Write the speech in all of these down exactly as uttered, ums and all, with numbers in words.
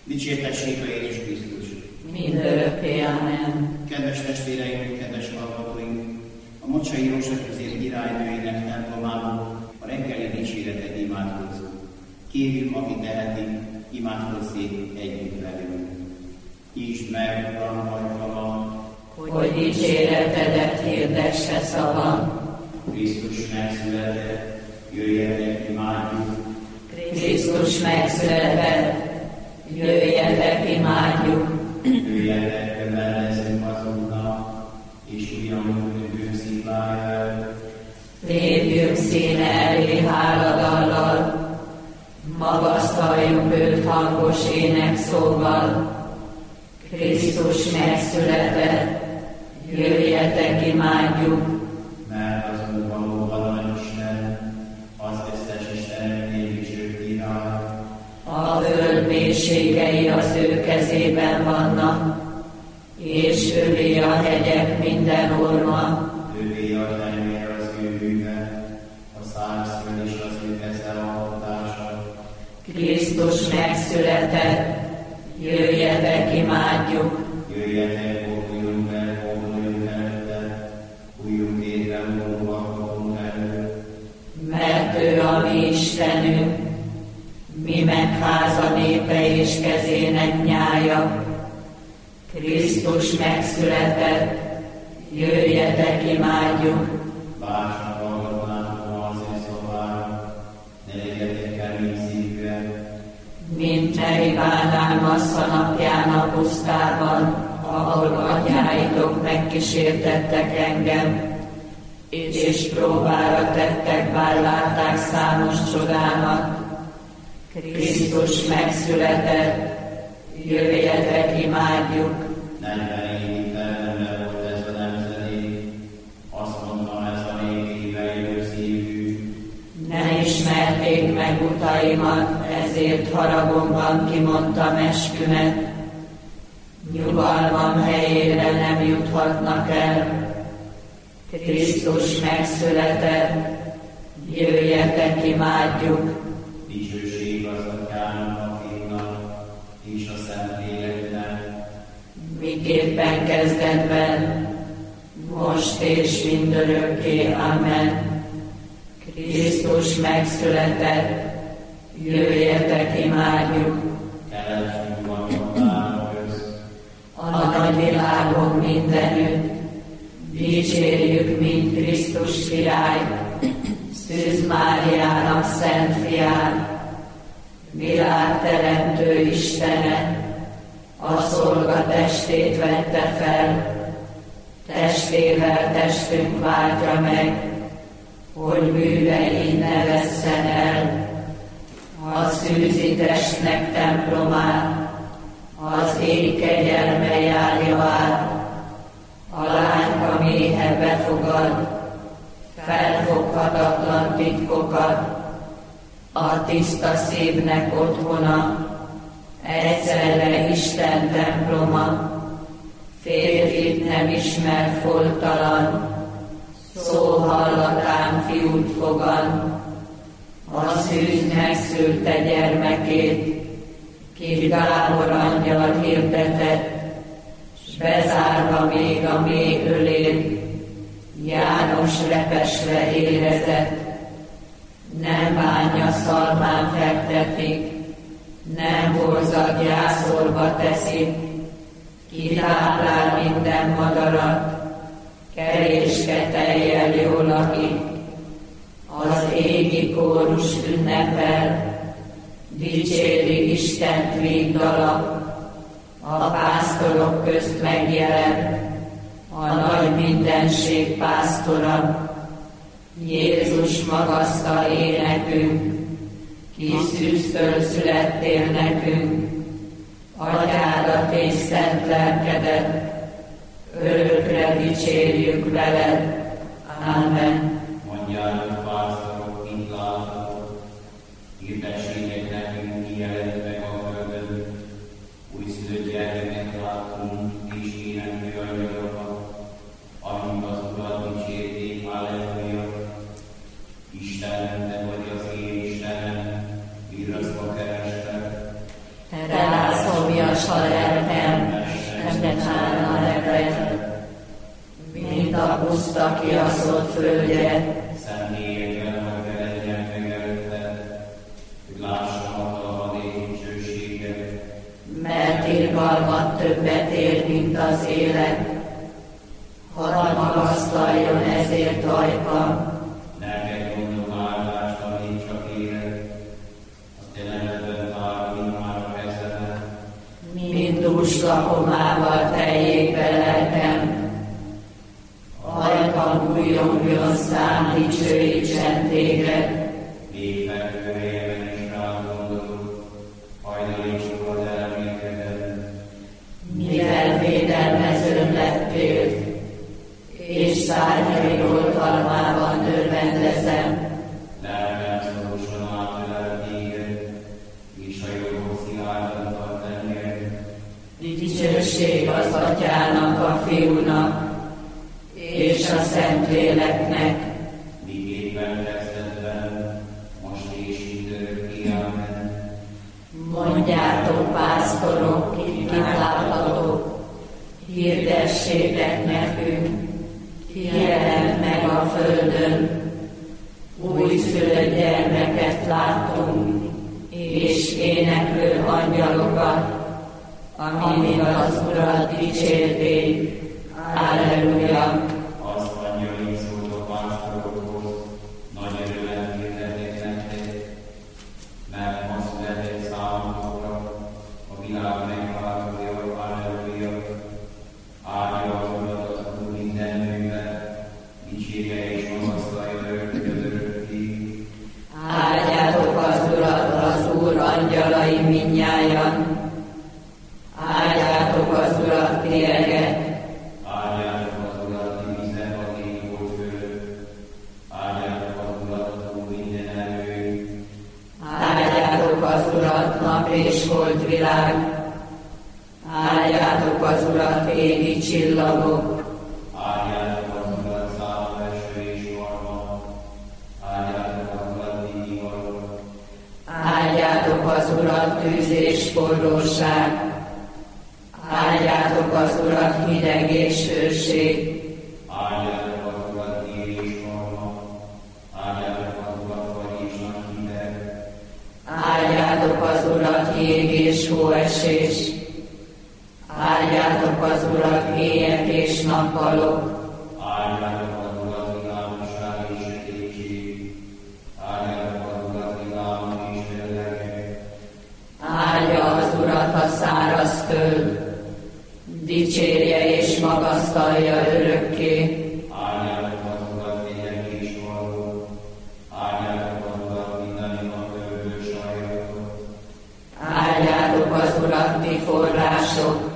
Dicsértessék a Jézus Krisztus! Mindörökké, amen. Kedves testvéreink, kedves hallgatóink! A Mocsai Rózsaközép királynőinek templomából a reggeli dicséretet imádkozzuk. Kérjük, aki teheti, imádkozzék együtt velünk. Ítsd meg, Uram, hajtalan, hogy dicséretedet hirdesse szavam. Krisztus megszületett, jöjjetek, imádjuk. Krisztus megszületett, jöjjetek, imádjuk. Jöjjetek, kömelezzünk az Úrnak, és ugyanúgy bősziklájával. Lépjünk színe elé háladallal, magasztaljuk őt hangos énekszóval. Krisztus megszületett, jöjjetek, imádjuk. Mert az Úr valóban Isten, az összes Isteneknél dicső király. A föld mélységei az ő kezében vannak, és övé a hegyek minden orma. Ővé a tenger az ő bűve, a szárazföld és az ő keze alkotása. Krisztus megszületett, jöjjetek, imádjuk. Jöjjetek, hódoljunk el, hódoljunk előtte, újjunk étre, hódolhatunk elő. Mert ő a mi Istenünk, mi megháza népe és kezének nyája. Krisztus megszületett, jöjjetek, imádjuk. Vársak hallgatnátok az ő szobára, ne legyetek kemény szívűek. Mint Meribánál Massza napján a pusztában, ahol atyáitok megkísértettek engem, és próbára tettek, bár látták számos csodámat. Krisztus megszületett, jöjjetek, imádjuk. negyven évig felnemre volt ez a nemzedék, azt mondtam, ez a nép hívei szívű. Nem ismerték meg utaimat, ezért haragomban kimondtam eskümet. Nyugalmam helyére nem juthatnak el. Krisztus megszületett, jöjjetek, imádjuk. Dicsőség az Atyának, a Fiúnak és a Szentléleknek. Miképpen kezdetben, most és mindörökké, amen. Krisztus megszületett, jöjjetek, imádjuk. Keletsünk vannak közt, A nagy világon mindenütt, dicsérjük, mint Krisztus király, Szűz Máriának szent fiát, világteremtő Istene, a szolga testét vette fel, testével testünk váltja meg, hogy bűvei ne vesszen el. A szűzi testnek templomát, az ég kegyelme járja át, a lányka méhe befogad, felfoghatatlan titkokat, a tiszta szívnek otthona, egyszerre Isten temploma, férfit nem ismer foltalan, szó hallatán fiút fogad, a szűz megszülte gyermekét, ki Gábor angyal hirdetett, s bezárva még a mély ölét, János repesre érezett, nem bánja szalmán fektetik, nem horzad gyászolva teszik, ki táplál minden madarat, keréske tejjel jól lakik, az égi kórus ünnepel, dicséri Istent vígdala, a pásztorok közt megjelent, a nagy mindenség pásztora, Jézus magasztal énekünk, ki szűztől születtél nekünk, Atyádat és szent lelkedet, örökre dicsérjük veled. Amen. mondjátok pásztorok, mint láttatok, hirdessétek nekünk, ki jelent meg a földön, újszülött gyermeket láttunk, és éneklő angyalokat, amíg az Urat dicsérték, halleluja. Istenem, te vagy az én Istenem, virrasztva kerestek. Te látszol a lelkem, nem neked, mint a puszta kiaszott földje. Személyekben megjelenjen meg előtted, hogy lássam a dicsőséget. Mert irgalmat többet ér, mint az élet, hadd magasztaljon ezért ajkam. Neked mondom áldást, amit csak élet, a te nevedben tárolj már a kezemet. Mint dús lakomával teljék be lelkem, ajkam újjongjon szám, dicsőítsen téged. Még fekvő helyeben is rád gondolok, hajnalítsuk az elmékedet. Mivel védelmezőn lettél, és szárnyai oltalmában örvendezem. Lelkem szorosan átölel téged, és a jobbok szilárdan tart enged. Dicsőség az Atyának, a Fiúnak, és a Szentléleknek. Míg éppen kezdetben, most és mindörökké, amen. Mondjátok, pásztorok, kit láthatok, hirdessétek nekünk, jelent meg a földön, újszülött gyermeket láttunk, és éneklő angyalokat, amivel az Urat dicsérték. Alleluja! Azt angyalink szólt a pásztorokhoz, nagy örömet hirdetik nektek, mert ma született számotokra a világ megváltója, alleluja! Áldja az Urat az Úr minden nőben, dicsérje és magasztalja örökké. Áldjátok az Urat, az Úr angyalai mindnyájan, áldjátok az Urat, ti egek, Áldjátok az Urat, ti vizek a égbolt fölött, áldjátok az Urat, az Úr minden erő. áldjátok az Urat, nap és hold világ, áldjátok az Urat, égi csillagok, Áldjátok az Urat, száll, eső és varma, áldjátok az Urat, mindig való. áldjátok az Urat, tűz és forróság, áldjátok az Urat, hideg és hőség, Áldjátok az Urat, ér és varma, áldjátok az Urat, fagy és nagy hideg. áldjátok az Urat, jég és hóesés, áldjátok az Urat, éjek és nappalok, Áldjátok az Urat, világosság és sötétség, áldjátok az Urat, világos és fellegek. áldja az Urat a száraz föld, dicsérje és magasztalja örökké. Áldjátok az Urat, hegyek és való, áldjátok az Urat, minden a földből sajátot. Áldjátok az Urat, ti források,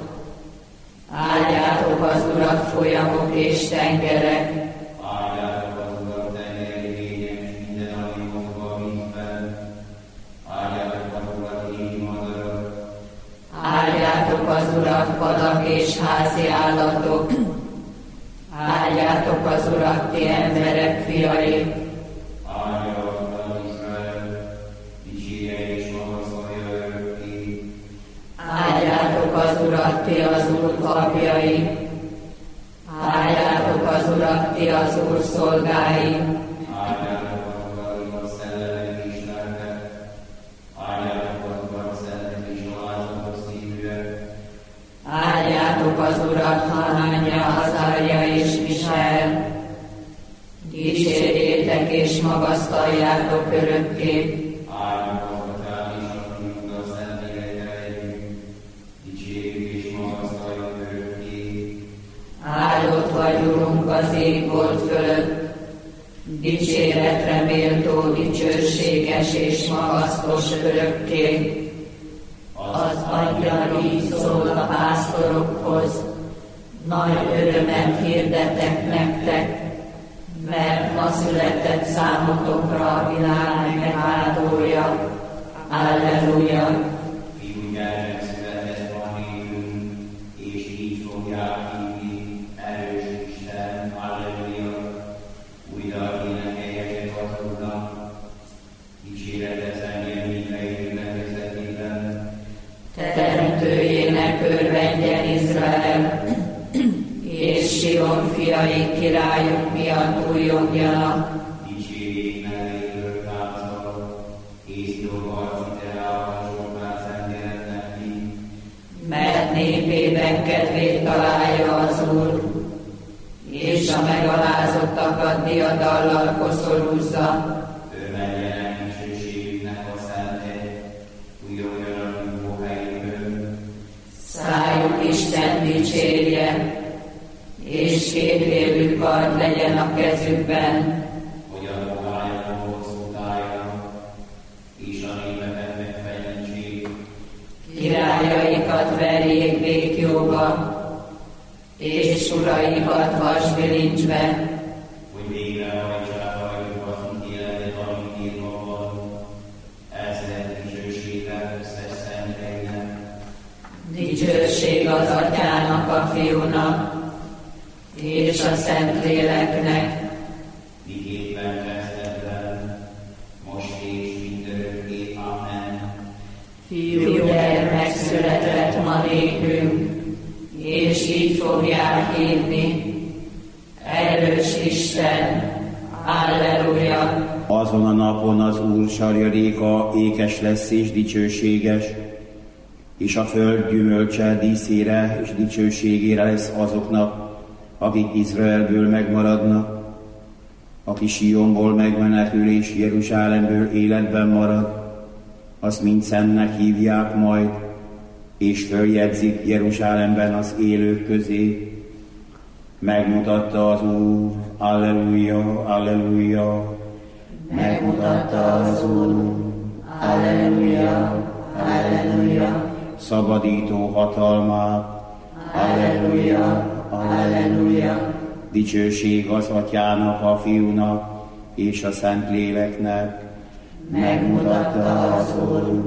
áldjátok az Urat, folyamok és tengerek, Áldjátok az Urat, tengeri lények, minden, ami mozog a vízben. Áldjátok az Urat, égi madarak. áldjátok az Urat, vadak és házi állatok, áldjátok az Urat, ti emberek fiai, Áldja az Urat, Izrael, dicsérje és magasztalja örökké. áldjátok az Urat, ti az Úr papjai, áldjátok az Urat, ti az Úr szolgái, Áldjátok az Urat, igaz szellemek és lelkek. Áldjátok az Urat, szentek és alázatos szívűek. áldjátok az Urat, Hananya, Azarja és Misael, dicsérjétek és magasztaljátok örökké. Áldjuk az Atyát és a Fiút, a Szentlélekkel együtt. Dicsérjük és magasztaljuk örökké. Áldott vagy, Urunk, az égbolt fölött, dicséretre méltó, dicsőséges és magasztos örökké. Az angyal így szól a pásztorokhoz, nagy örömet hirdetek nektek, mert ma született számotokra a világ megváltója. Alleluja! Fiú gyermek született ma nékünk, és így fogják hívni, erős Isten, alleluja. Újra énekeljek az Úrnak, dicséretet engem mindegyik levezetében. Teremtőjének Izrael, és Sion fiai királyok miatt újjongjanak. Dicsérjék nevét öröklázzal, és jobbharci teával sokat szentelett neki. Mert népében kedvét találja az Úr, és a megalázottakat diadallal koszorúzza. Ő megjelent dicsőségüknek a szentét, újjongjanak nyugvóhelyükön. Szájuk Isten dicsérje, és kétélű kard legyen a kezükben, hogy a dohányok hosszú tájra, és a népeket megfejlentsék. királyaikat verjék békjóba, és uraikat vasbilincsbe, hogy végrehajtsák rajtuk az ítéletet, amit írva van. Ezzel dicsőséggel összes szenteknek. dicsőség az Atyának, a Fiúnak, és a Szentléleknek, Miképpen kezdetben, most és mindörökké. Amen. Fiúgyermek született ma nékünk, és így fogják hívni, erős Isten, Alleluja! Azon a napon az Úr sarjaléka ékes lesz és dicsőséges, és a föld gyümölcse díszére és dicsőségére lesz azoknak, akik Izraelből megmaradnak, aki Sionból megmenekül és Jeruzsálemből életben marad, azt mind szentnek hívják majd, és följegyzik Jeruzsálemben az élők közé. Megmutatta az Úr, Alleluja, Alleluja. Megmutatta az Úr, Alleluja, Alleluja, Szabadító hatalmát, Alleluja, Alleluja. dicsőség az Atyának, a Fiúnak és a Szentléleknek. Megmutatta az Úr,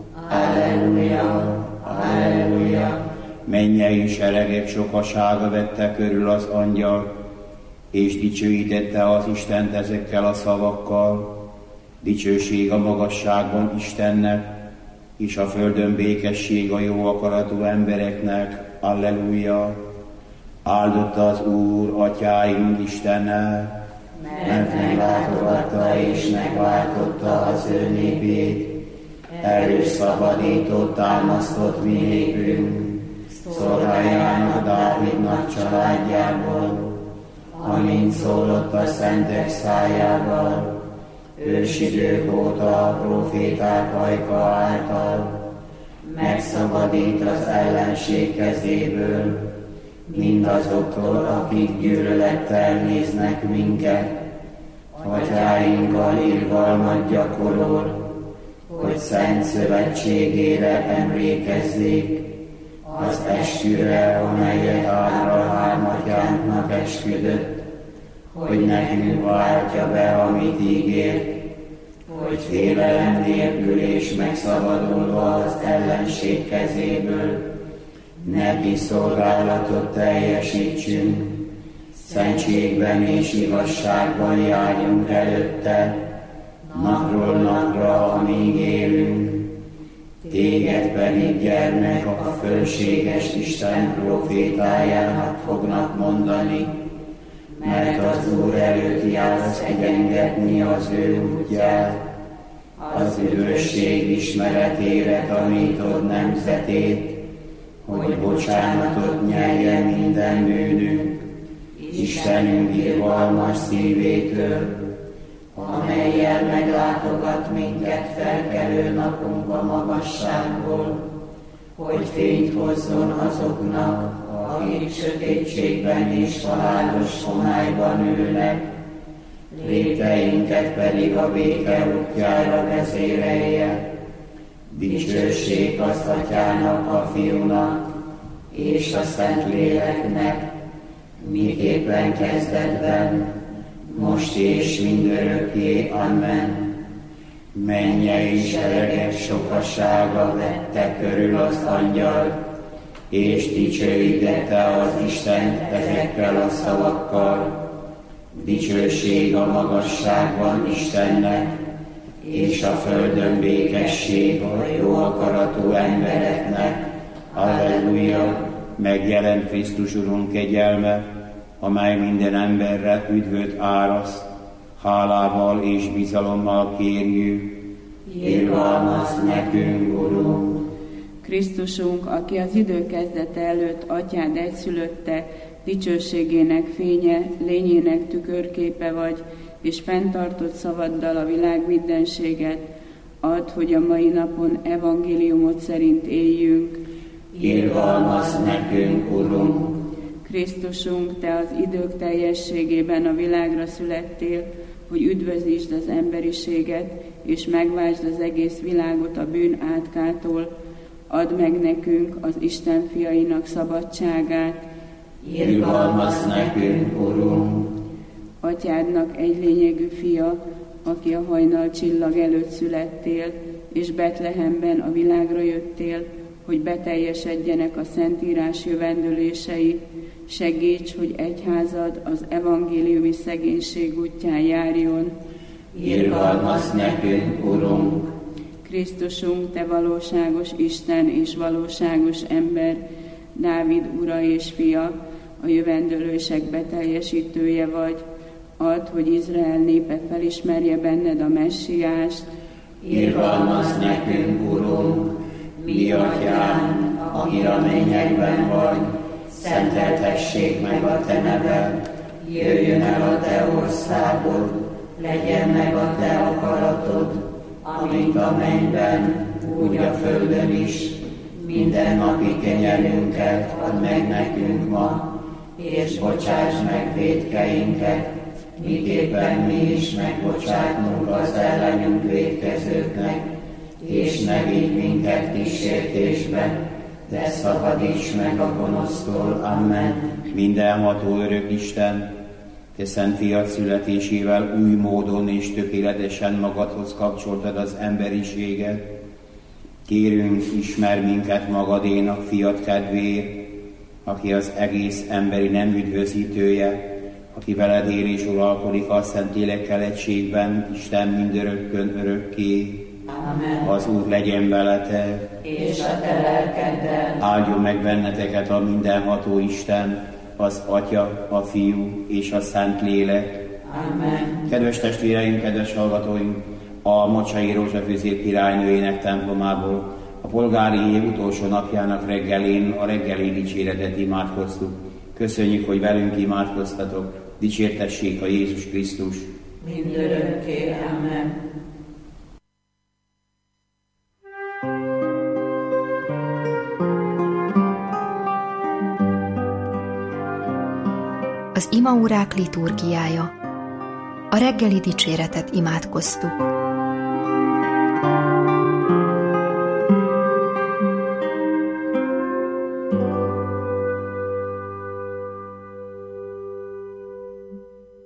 Alleluja, Alleluja. Mennyei seregek sokasága vette körül az angyal, és dicsőítette az Istent ezekkel a szavakkal. Dicsőség a magasságban Istennek, és a földön békesség a jó akaratú embereknek. Alleluja! Áldott az Úr, Atyáink Istene, mert meglátogatta és megváltotta az ő népét, erős szabadított, támasztott mi népünk, szolgájának, Dávidnak családjából, amint szólott a szentek szájával, ősidők óta a proféták ajka által, megszabadít az ellenség kezéből, mindazoktól, akik gyűlölettel néznek minket, atyáinkkal irgalmat gyakorol, hogy szent szövetségére emlékezzék, az esküre, amelyet Ábrahám atyánknak esküdött, hogy nekünk váltja be, amit ígért, hogy félelem nélkül és megszabadulva az ellenség kezéből neki szolgálatot teljesítsünk, szentségben és igazságban járjunk előtte, napról napra, amíg élünk. Téged pedig, gyermek, a fölséges Isten profétájának fognak mondani, mert az Úr előtt jársz egyengetni az ő útját, az üdvösség ismeretére tanítod nemzetét, hogy bocsánatot nyerje minden bűnünk, Istenünk irgalmas szívétől, amellyel meglátogat minket felkelő napunkba magasságból, hogy fényt hozzon azoknak, akik sötétségben és halálos homályban ülnek, lépteinket pedig a béke útjára vezérelje. Dicsőség az Atyának, a Fiúnak és a Szentléleknek, miképpen kezdetben, most és mindörökké. Amen. Mennyei seregek sokasága vette körül az angyal, és dicsőítette az Istent ezekkel a szavakkal. Dicsőség a magasságban Istennek, és a földön békesség a jó akaratú embereknek. Alleluja! megjelent Krisztus Urunk kegyelme, amely minden emberre üdvöt árasz, hálával és bizalommal kérjük. Irgalmazz nekünk, Urunk! Krisztusunk, aki az idő kezdete előtt atyád egyszülötte, dicsőségének fénye, lényének tükörképe vagy, és fenntartott szavaddal a világ mindenséget, add, hogy a mai napon evangéliumot szerint éljünk. Irgalmazz nekünk, Urunk! Krisztusunk, te az idők teljességében a világra születtél, hogy üdvözítsd az emberiséget, és megváltsd az egész világot a bűn átkától. Add meg nekünk az Isten fiainak szabadságát. Irgalmazz nekünk, Urunk! Atyádnak egylényegű fia, aki a hajnal csillag előtt születtél, és Betlehemben a világra jöttél, hogy beteljesedjenek a Szentírás jövendőlései, segíts, hogy egyházad az evangéliumi szegénység útján járjon. Irgalmazz nekünk, Urunk! Krisztusunk, te valóságos Isten és valóságos ember, Dávid ura és fia, a jövendőlések beteljesítője vagy, add, hogy Izrael népe felismerje benned a Messiást. Irgalmazz nekünk, Urunk! Mi atyánk, aki a mennyekben vagy, szenteltessék meg a te neved, jöjjön el a te országod, legyen meg a te akaratod, amint a mennyben, úgy a földön is. Minden napi kenyerünket add meg nekünk ma, és bocsáss meg vétkeinket, miképpen mi is megbocsátunk az ellenünk vétkezőknek, és ne vigy minket kísértésbe, de szabadíts meg a gonosztól. Amen. Mindenható örök Isten, te szent fiad születésével új módon és tökéletesen magadhoz kapcsoltad az emberiséget. Kérünk, ismer minket magadénak fiad kedvéért, aki az egész emberi nem üdvözítője, aki veled él és uralkodik a Szentlélekkel egységben, Isten mindörökkön örökké. Amen. Az Úr legyen veletek, és a te lelkeddel. Áldjon meg benneteket a mindenható Isten, az Atya, a Fiú és a Szentlélek. Amen. Kedves testvéreim, kedves hallgatóink, a Mocsai Rózsafűzér királynőjének templomából a polgári év utolsó napjának reggelén a reggeli dicséretet imádkoztuk. Köszönjük, hogy velünk imádkoztatok. Dicsértessék a Jézus Krisztus. Mindörökké. Amen. Az imaórák liturgiája. A reggeli dicséretet imádkoztuk.